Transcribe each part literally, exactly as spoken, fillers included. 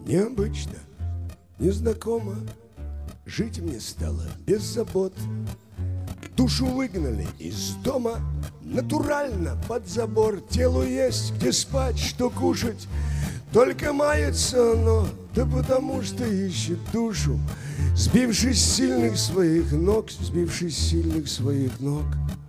Необычно, незнакомо, жить мне стало без забот. Душу выгнали из дома, натурально под забор. Телу есть где спать, что кушать, только мается оно, да потому что ищет душу, сбившись с сильных своих ног, сбившись с сильных своих ног.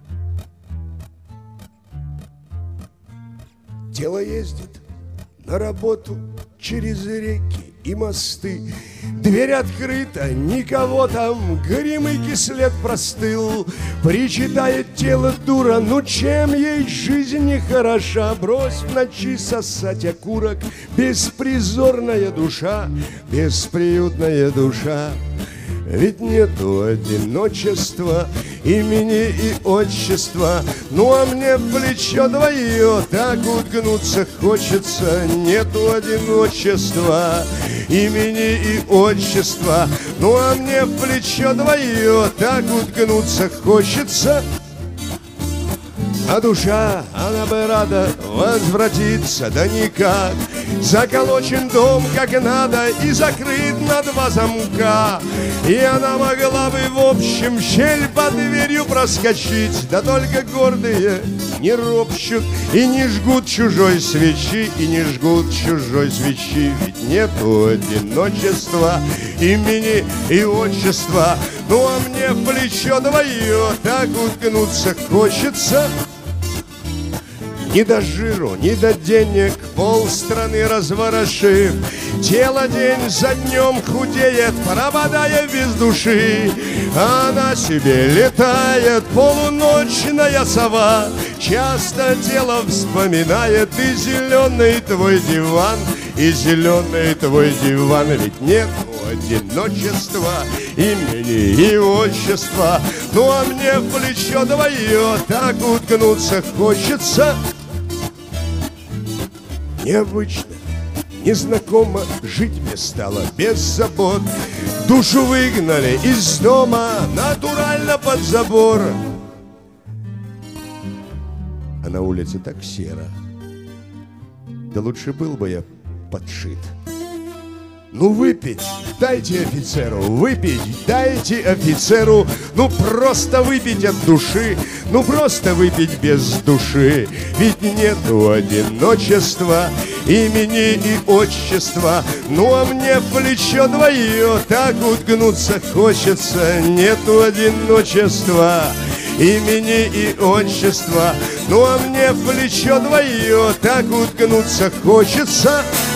Тело ездит на работу через реки и мосты. Дверь открыта, никого там, горемыки след простыл. Причитает тело дура, ну чем ей жизнь не хороша? Брось в ночи сосать окурок, беспризорная душа, бесприютная душа. Ведь нету одиночества, имени и отчества. Ну а мне в плечо двое так уткнуться хочется. Нету одиночества, имени и отчества. Ну а мне в плечо двое так уткнуться хочется. А душа, она бы рада возвратиться, да никак. Заколочен дом как надо и закрыт на два замка. И она могла бы в общем щель под дверью проскочить. Да только гордые не ропщут и не жгут чужой свечи, и не жгут чужой свечи. Ведь нету одиночества, имени и отчества. Ну а мне в плечо двое так уткнуться хочется. Ни до жиру, ни до денег, полстраны разворошив, тело день за днем худеет, пропадая без души. Она себе летает, полуночная сова, часто тело вспоминает и зеленый твой диван, и зеленый твой диван. Ведь нет одиночества, имени и отчества. Ну а мне в плечо двое так уткнуться хочется. Необычно, незнакомо, жить мне стало без забот. Душу выгнали из дома, натурально под забор. А на улице так серо, да лучше был бы я подшит. Ну выпить дайте офицеру, выпить дайте офицеру. Ну просто выпить от души, ну просто выпить без души. Ведь нету одиночества, имени и отчества. Ну а мне в плечо двое так уткнуться хочется. Нету одиночества, имени и отчества. Ну а мне в плечо двое так уткнуться хочется.